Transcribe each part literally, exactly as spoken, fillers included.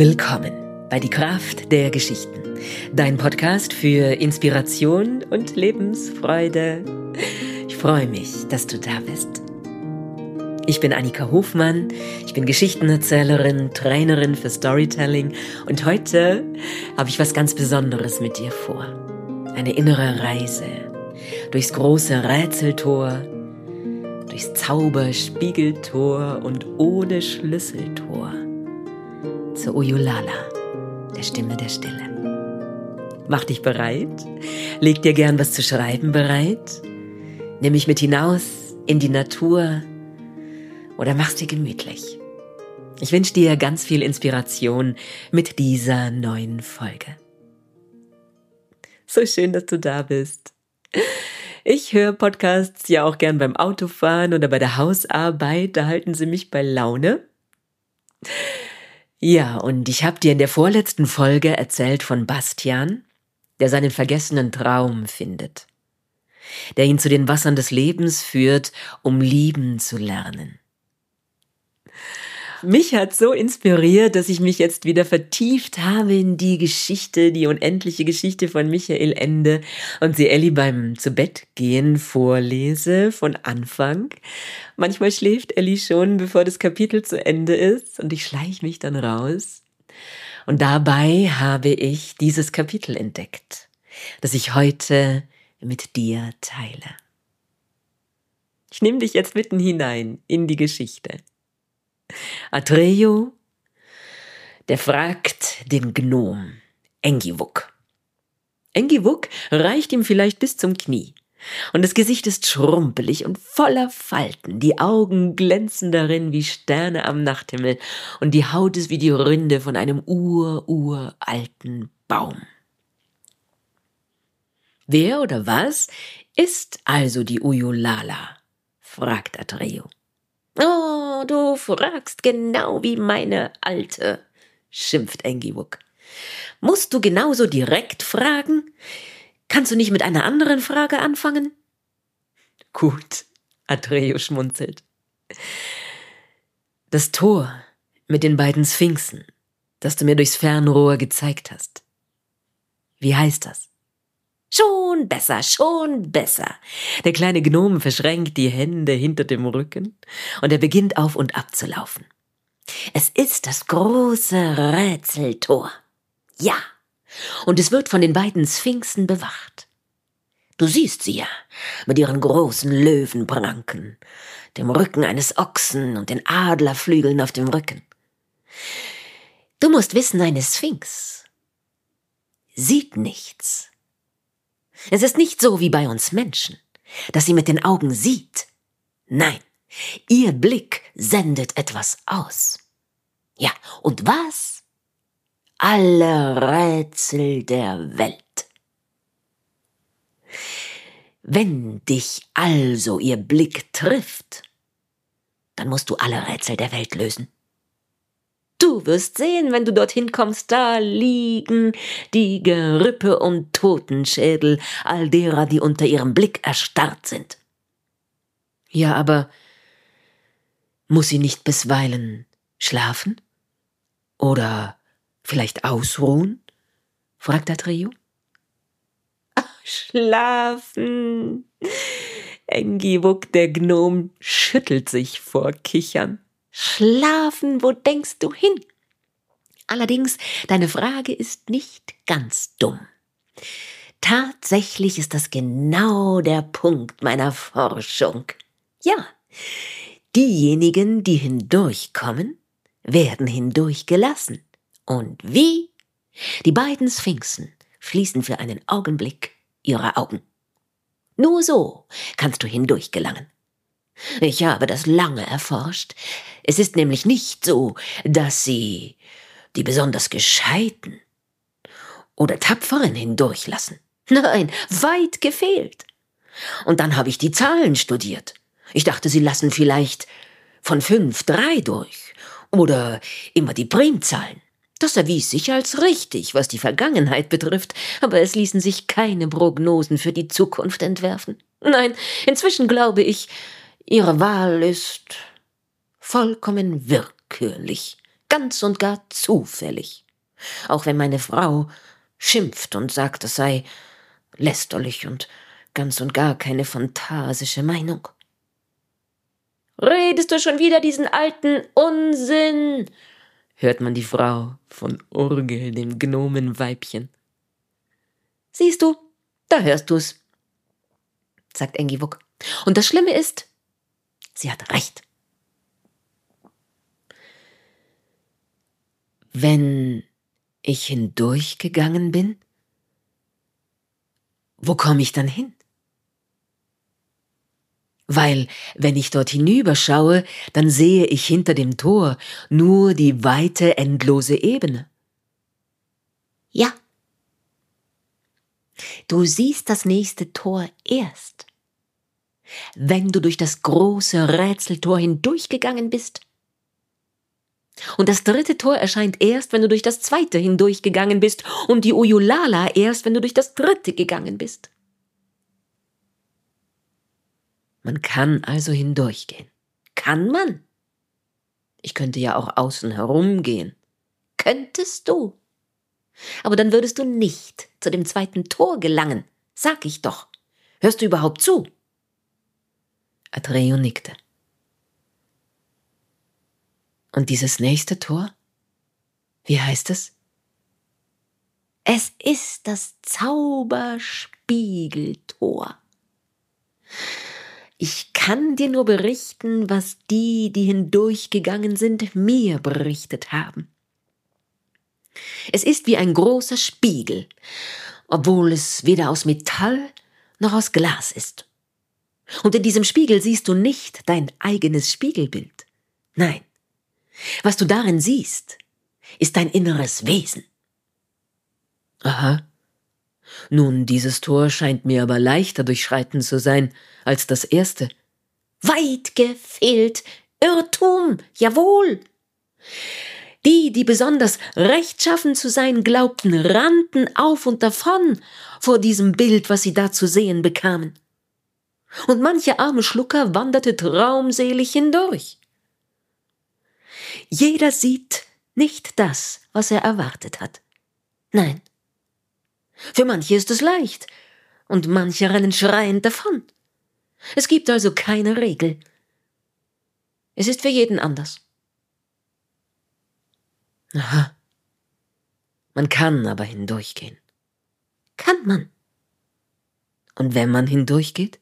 Willkommen bei Die Kraft der Geschichten, dein Podcast für Inspiration und Lebensfreude. Ich freue mich, dass du da bist. Ich bin Annika Hofmann, ich bin Geschichtenerzählerin, Trainerin für Storytelling und heute habe ich was ganz Besonderes mit dir vor. Eine innere Reise durchs große Rätseltor, durchs Zauberspiegeltor und ohne Schlüsseltor zur Oyulala, der Stimme der Stille. Mach dich bereit, leg dir gern was zu schreiben bereit, nimm mich mit hinaus in die Natur oder mach's dir gemütlich. Ich wünsche dir ganz viel Inspiration mit dieser neuen Folge. So schön, dass du da bist. Ich höre Podcasts ja auch gern beim Autofahren oder bei der Hausarbeit, da halten sie mich bei Laune. Ja, und ich habe dir in der vorletzten Folge erzählt von Bastian, der seinen vergessenen Traum findet, der ihn zu den Wassern des Lebens führt, um lieben zu lernen. Mich hat so inspiriert, dass ich mich jetzt wieder vertieft habe in die Geschichte, die unendliche Geschichte von Michael Ende und sie Elli beim Zubettgehen vorlese von Anfang. Manchmal schläft Elli schon, bevor das Kapitel zu Ende ist und ich schleiche mich dann raus. Und dabei habe ich dieses Kapitel entdeckt, das ich heute mit dir teile. Ich nehme dich jetzt mitten hinein in die Geschichte. Atreyu, der fragt den Gnom Engiwuk. Engiwuk reicht ihm vielleicht bis zum Knie und das Gesicht ist schrumpelig und voller Falten, die Augen glänzen darin wie Sterne am Nachthimmel und die Haut ist wie die Rinde von einem ur-uralten Baum. Wer oder was ist also die Oyulala? Fragt Atreyu. Oh, du fragst genau wie meine Alte, schimpft Engiwuk. Musst du genauso direkt fragen? Kannst du nicht mit einer anderen Frage anfangen? Gut, Atreyu schmunzelt. Das Tor mit den beiden Sphinxen, das du mir durchs Fernrohr gezeigt hast. Wie heißt das? Schon besser, schon besser. Der kleine Gnom verschränkt die Hände hinter dem Rücken und er beginnt auf und ab zu laufen. Es ist das große Rätseltor. Ja, und es wird von den beiden Sphinxen bewacht. Du siehst sie ja, mit ihren großen Löwenpranken, dem Rücken eines Ochsen und den Adlerflügeln auf dem Rücken. Du musst wissen, eine Sphinx sieht nichts. Es ist nicht so wie bei uns Menschen, dass sie mit den Augen sieht. Nein, ihr Blick sendet etwas aus. Ja, und was? Alle Rätsel der Welt. Wenn dich also ihr Blick trifft, dann musst du alle Rätsel der Welt lösen. Du wirst sehen, wenn du dorthin kommst, da liegen die Gerippe und Totenschädel all derer, die unter ihrem Blick erstarrt sind. Ja, aber muss sie nicht bisweilen schlafen? Oder vielleicht ausruhen? Fragt Atreyu. Ach, schlafen! Engiwuk, der Gnom, schüttelt sich vor Kichern. Schlafen, wo denkst du hin? Allerdings, deine Frage ist nicht ganz dumm. Tatsächlich ist das genau der Punkt meiner Forschung. Ja, diejenigen, die hindurchkommen, werden hindurchgelassen. Und wie? Die beiden Sphinxen schließen für einen Augenblick ihre Augen. Nur so kannst du hindurch gelangen. Ich habe das lange erforscht. Es ist nämlich nicht so, dass sie die besonders Gescheiten oder Tapferen hindurchlassen. Nein, weit gefehlt. Und dann habe ich die Zahlen studiert. Ich dachte, sie lassen vielleicht von fünf drei durch oder immer die Primzahlen. Das erwies sich als richtig, was die Vergangenheit betrifft, aber es ließen sich keine Prognosen für die Zukunft entwerfen. Nein, inzwischen glaube ich, ihre Wahl ist vollkommen willkürlich ganz und gar zufällig. Auch wenn meine Frau schimpft und sagt, es sei lästerlich und ganz und gar keine phantasische Meinung. »Redest du schon wieder diesen alten Unsinn?« hört man die Frau von Urgel, dem Gnomenweibchen. »Siehst du, da hörst du's«, sagt Engiwuk. »Und das Schlimme ist, sie hat recht.« Wenn ich hindurchgegangen bin, wo komme ich dann hin? Weil, wenn ich dort hinüberschaue, dann sehe ich hinter dem Tor nur die weite, endlose Ebene. Ja, du siehst das nächste Tor erst, wenn du durch das große Rätseltor hindurchgegangen bist. Und das dritte Tor erscheint erst, wenn du durch das zweite hindurchgegangen bist, und die Uyulala erst, wenn du durch das dritte gegangen bist. Man kann also hindurchgehen. Kann man? Ich könnte ja auch außen herumgehen. Könntest du. Aber dann würdest du nicht zu dem zweiten Tor gelangen, sag ich doch. Hörst du überhaupt zu? Atreo nickte. Und dieses nächste Tor? Wie heißt es? Es ist das Zauberspiegeltor. Ich kann dir nur berichten, was die, die hindurchgegangen sind, mir berichtet haben. Es ist wie ein großer Spiegel, obwohl es weder aus Metall noch aus Glas ist. Und in diesem Spiegel siehst du nicht dein eigenes Spiegelbild. Nein, was du darin siehst, ist dein inneres Wesen. Aha. Nun, dieses Tor scheint mir aber leichter durchschreiten zu sein als das erste. Weit gefehlt, Irrtum, jawohl. Die, die besonders rechtschaffen zu sein glaubten, rannten auf und davon vor diesem Bild, was sie da zu sehen bekamen. Und mancher arme Schlucker wanderte traumselig hindurch. Jeder sieht nicht das, was er erwartet hat. Nein. Für manche ist es leicht, und manche rennen schreiend davon. Es gibt also keine Regel. Es ist für jeden anders. Aha. Man kann aber hindurchgehen. Kann man. Und wenn man hindurchgeht?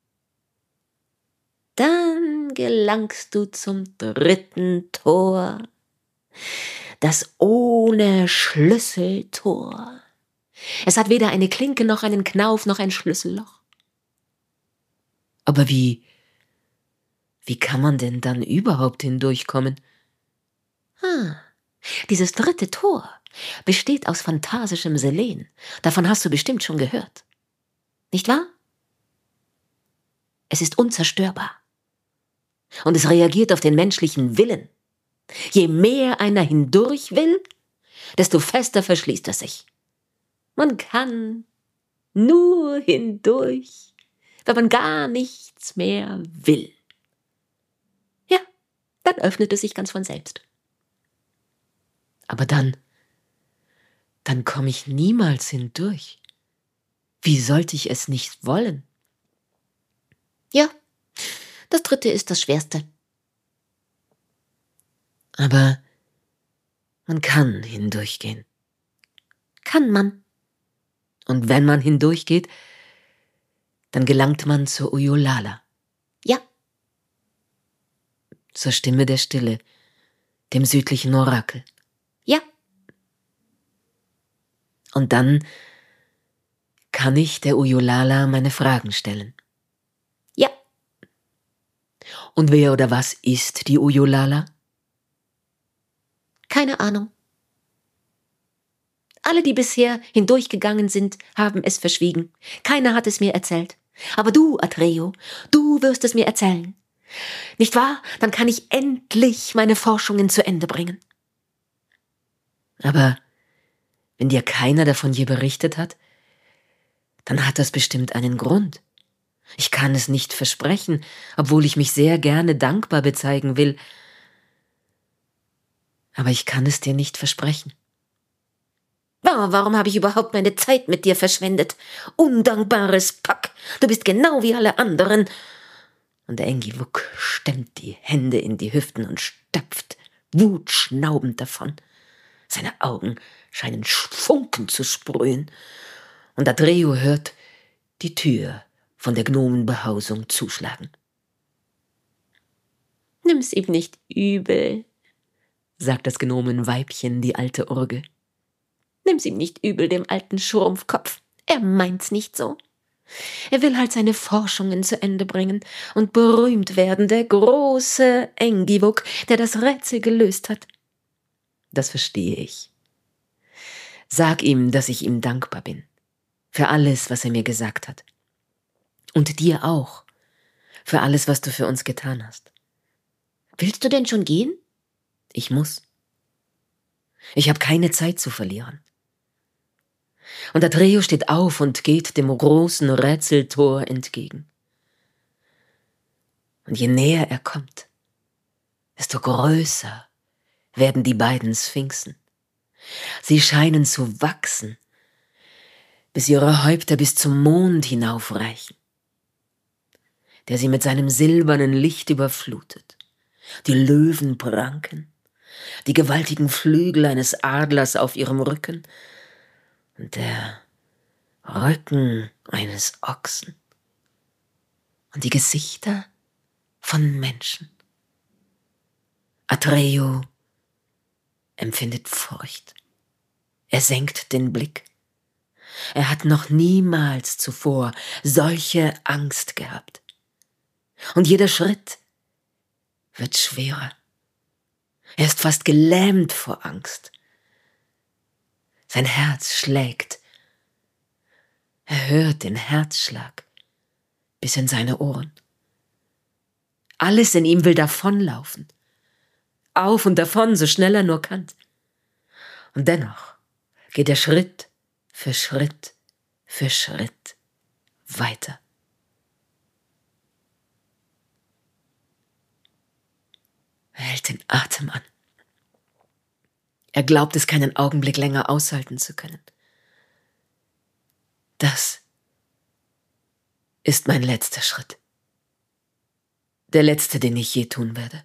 Dann gelangst du zum dritten Tor, das ohne Schlüsseltor. Es hat weder eine Klinke noch einen Knauf noch ein Schlüsselloch. Aber wie, wie kann man denn dann überhaupt hindurchkommen? Ah, dieses dritte Tor besteht aus phantasischem Selen. Davon hast du bestimmt schon gehört. Nicht wahr? Es ist unzerstörbar. Und es reagiert auf den menschlichen Willen. Je mehr einer hindurch will, desto fester verschließt er sich. Man kann nur hindurch, wenn man gar nichts mehr will. Ja, dann öffnet es sich ganz von selbst. Aber dann, dann komme ich niemals hindurch. Wie sollte ich es nicht wollen? Ja, das dritte ist das Schwerste. Aber man kann hindurchgehen. Kann man. Und wenn man hindurchgeht, dann gelangt man zur Uyulala. Ja. Zur Stimme der Stille, dem südlichen Orakel. Ja. Und dann kann ich der Uyulala meine Fragen stellen. Ja. Und wer oder was ist die Uyulala? Keine Ahnung. Alle, die bisher hindurchgegangen sind, haben es verschwiegen. Keiner hat es mir erzählt. Aber du, Atreo, du wirst es mir erzählen. Nicht wahr? Dann kann ich endlich meine Forschungen zu Ende bringen. Aber wenn dir keiner davon je berichtet hat, dann hat das bestimmt einen Grund. Ich kann es nicht versprechen, obwohl ich mich sehr gerne dankbar bezeigen will. Aber ich kann es dir nicht versprechen. Oh, warum habe ich überhaupt meine Zeit mit dir verschwendet? Undankbares Pack, du bist genau wie alle anderen. Und Engiwuk stemmt die Hände in die Hüften und stapft wutschnaubend davon. Seine Augen scheinen Funken zu sprühen. Und Atreo hört die Tür von der Gnomenbehausung zuschlagen. Nimm's ihm nicht übel, sagt das Gnomenweibchen, die alte Urge. Nimm's ihm nicht übel, dem alten Schrumpfkopf. Er meint's nicht so. Er will halt seine Forschungen zu Ende bringen und berühmt werden, der große Engiwuk, der das Rätsel gelöst hat. Das verstehe ich. Sag ihm, dass ich ihm dankbar bin. Für alles, was er mir gesagt hat. Und dir auch. Für alles, was du für uns getan hast. Willst du denn schon gehen? Ich muss. Ich habe keine Zeit zu verlieren. Und Atreo steht auf und geht dem großen Rätseltor entgegen. Und je näher er kommt, desto größer werden die beiden Sphinxen. Sie scheinen zu wachsen, bis ihre Häupter bis zum Mond hinaufreichen, der sie mit seinem silbernen Licht überflutet. Die Löwen pranken, die gewaltigen Flügel eines Adlers auf ihrem Rücken und der Rücken eines Ochsen und die Gesichter von Menschen. Atreo empfindet Furcht. Er senkt den Blick. Er hat noch niemals zuvor solche Angst gehabt. Und jeder Schritt wird schwerer. Er ist fast gelähmt vor Angst. Sein Herz schlägt. Er hört den Herzschlag bis in seine Ohren. Alles in ihm will davonlaufen. Auf und davon, so schnell er nur kann. Und dennoch geht er Schritt für Schritt für Schritt weiter. Er hält den Atem an. Er glaubt es keinen Augenblick länger aushalten zu können. Das ist mein letzter Schritt. Der letzte, den ich je tun werde.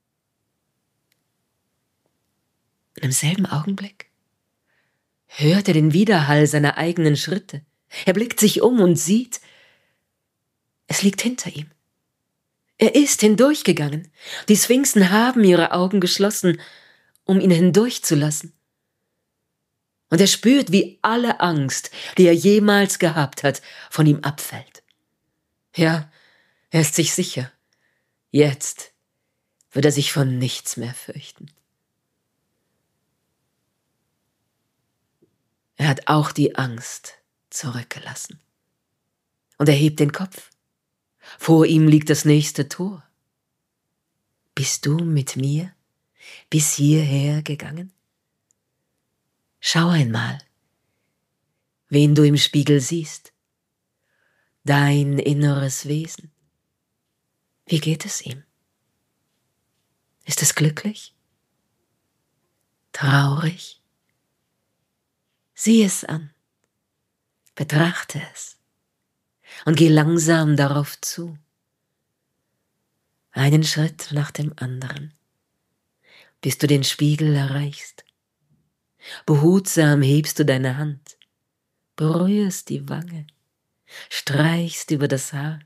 Und im selben Augenblick hört er den Widerhall seiner eigenen Schritte. Er blickt sich um und sieht, es liegt hinter ihm. Er ist hindurchgegangen. Die Sphinxen haben ihre Augen geschlossen, um ihn hindurchzulassen. Und er spürt, wie alle Angst, die er jemals gehabt hat, von ihm abfällt. Ja, er ist sich sicher. Jetzt wird er sich von nichts mehr fürchten. Er hat auch die Angst zurückgelassen. Und er hebt den Kopf. Vor ihm liegt das nächste Tor. Bist du mit mir bis hierher gegangen? Schau einmal, wen du im Spiegel siehst. Dein inneres Wesen. Wie geht es ihm? Ist es glücklich? Traurig? Sieh es an, betrachte es und geh langsam darauf zu. Einen Schritt nach dem anderen, bis du den Spiegel erreichst. Behutsam hebst du deine Hand, berührst die Wange, streichst über das Haar.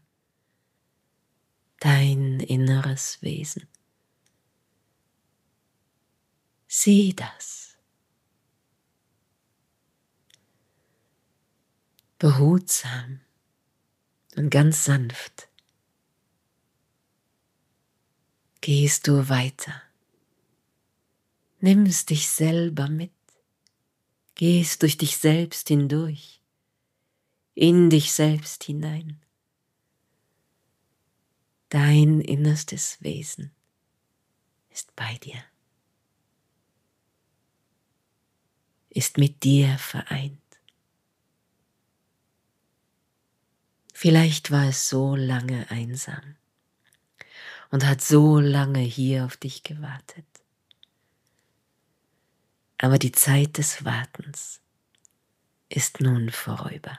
Dein inneres Wesen. Sieh das. Behutsam und ganz sanft gehst du weiter. Nimmst dich selber mit, gehst durch dich selbst hindurch, in dich selbst hinein. Dein innerstes Wesen ist bei dir, ist mit dir vereint. Vielleicht war es so lange einsam und hat so lange hier auf dich gewartet. Aber die Zeit des Wartens ist nun vorüber.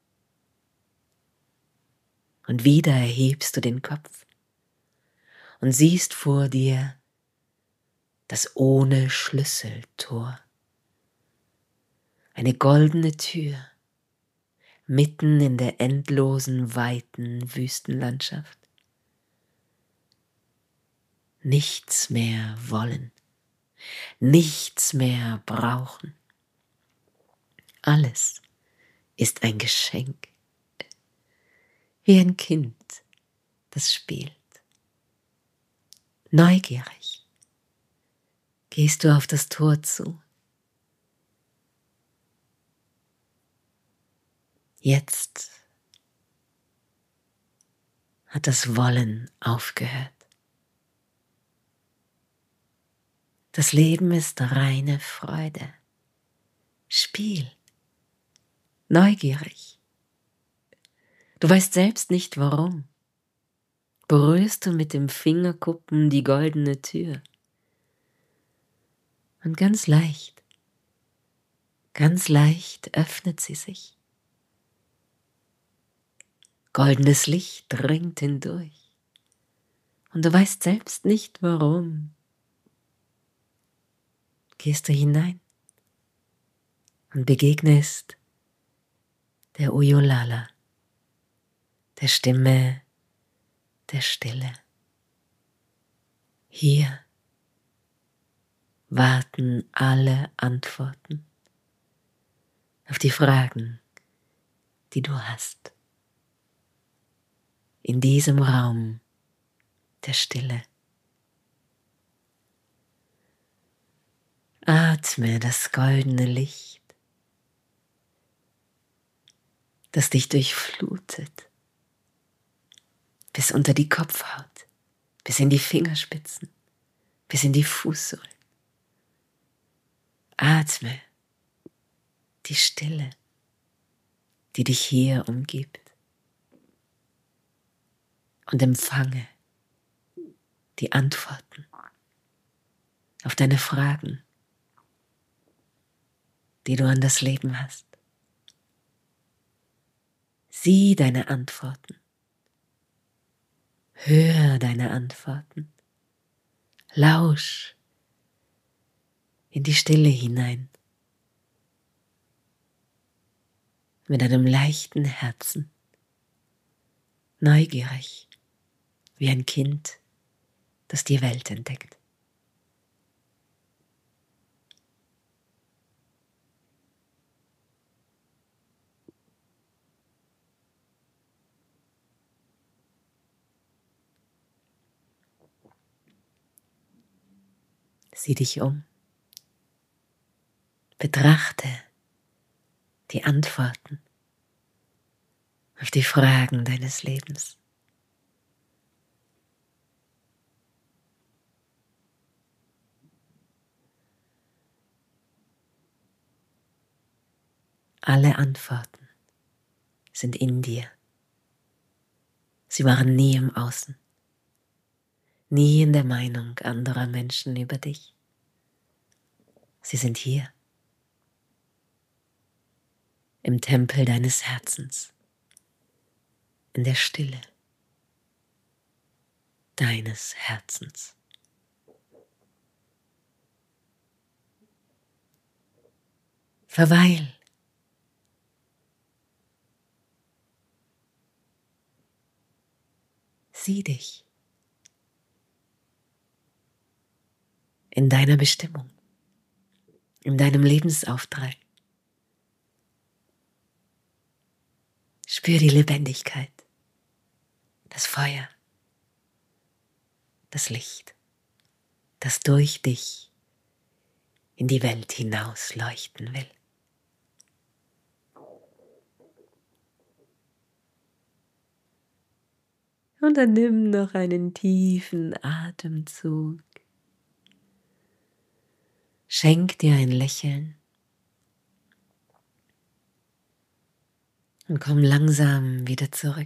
Und wieder erhebst du den Kopf und siehst vor dir das ohne Schlüsseltor, eine goldene Tür mitten in der endlosen, weiten Wüstenlandschaft. Nichts mehr wollen, nichts mehr brauchen. Alles ist ein Geschenk, wie ein Kind, das spielt. Neugierig gehst du auf das Tor zu. Jetzt hat das Wollen aufgehört. Das Leben ist reine Freude, Spiel, neugierig. Du weißt selbst nicht warum. Berührst du mit dem Fingerkuppen die goldene Tür. Und ganz leicht, ganz leicht öffnet sie sich. Goldenes Licht dringt hindurch. Und du weißt selbst nicht warum. Gehst du hinein und begegnest der Uyolala, der Stimme der Stille. Hier warten alle Antworten auf die Fragen, die du hast. In diesem Raum der Stille. Atme das goldene Licht, das dich durchflutet, bis unter die Kopfhaut, bis in die Fingerspitzen, bis in die Fußsohlen. Atme die Stille, die dich hier umgibt, und empfange die Antworten auf deine Fragen, die du an das Leben hast. Sieh deine Antworten, hör deine Antworten, lausch in die Stille hinein, mit einem leichten Herzen, neugierig, wie ein Kind, das die Welt entdeckt. Sieh dich um, betrachte die Antworten auf die Fragen deines Lebens. Alle Antworten sind in dir. Sie waren nie im Außen, nie in der Meinung anderer Menschen über dich. Sie sind hier, im Tempel deines Herzens, in der Stille deines Herzens. Verweil. Sieh dich in deiner Bestimmung, in deinem Lebensauftrag. Spür die Lebendigkeit, das Feuer, das Licht, das durch dich in die Welt hinaus leuchten will. Und dann nimm noch einen tiefen Atemzug. Schenk dir ein Lächeln und komm langsam wieder zurück.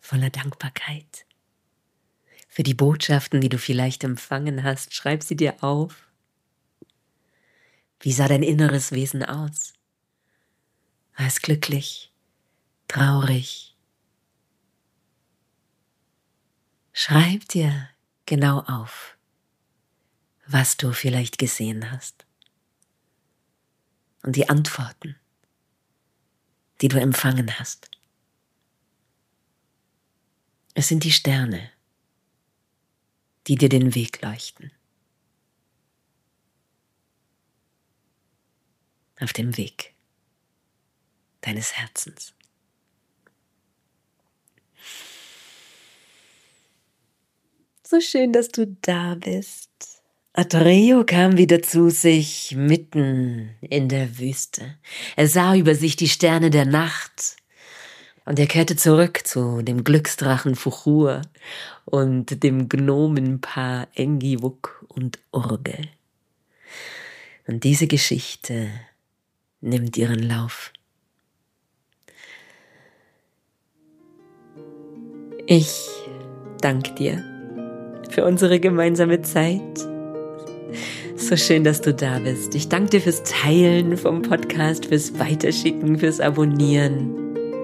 voller Dankbarkeit für die Botschaften, die du vielleicht empfangen hast. Schreib sie dir auf. Wie sah dein inneres Wesen aus? War es glücklich, traurig? Schreib dir genau auf, was du vielleicht gesehen hast. Und die Antworten, die du empfangen hast. Es sind die Sterne, die dir den Weg leuchten. Auf dem Weg deines Herzens. So schön, dass du da bist. Atreo kam wieder zu sich mitten in der Wüste. Er sah über sich die Sterne der Nacht und er kehrte zurück zu dem Glücksdrachen Fuchur und dem Gnomenpaar Engiwuk und Urgel. Und diese Geschichte nimmt ihren Lauf. Ich danke dir für unsere gemeinsame Zeit. So schön, dass du da bist. Ich danke dir fürs Teilen vom Podcast, fürs Weiterschicken, fürs Abonnieren.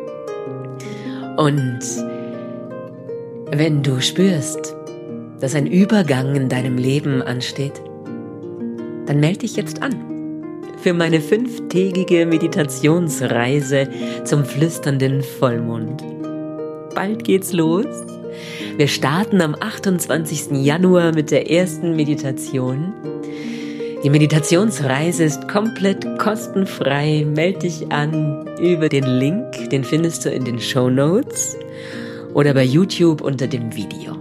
Und wenn du spürst, dass ein Übergang in deinem Leben ansteht, dann melde dich jetzt an für meine fünftägige Meditationsreise zum flüsternden Vollmond. Bald geht's los. Wir starten am achtundzwanzigsten Januar mit der ersten Meditation. Die Meditationsreise ist komplett kostenfrei. Melde dich an über den Link, den findest du in den Shownotes oder bei YouTube unter dem Video.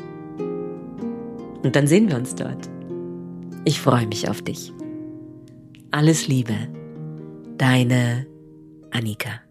Und dann sehen wir uns dort. Ich freue mich auf dich. Alles Liebe, deine Annika.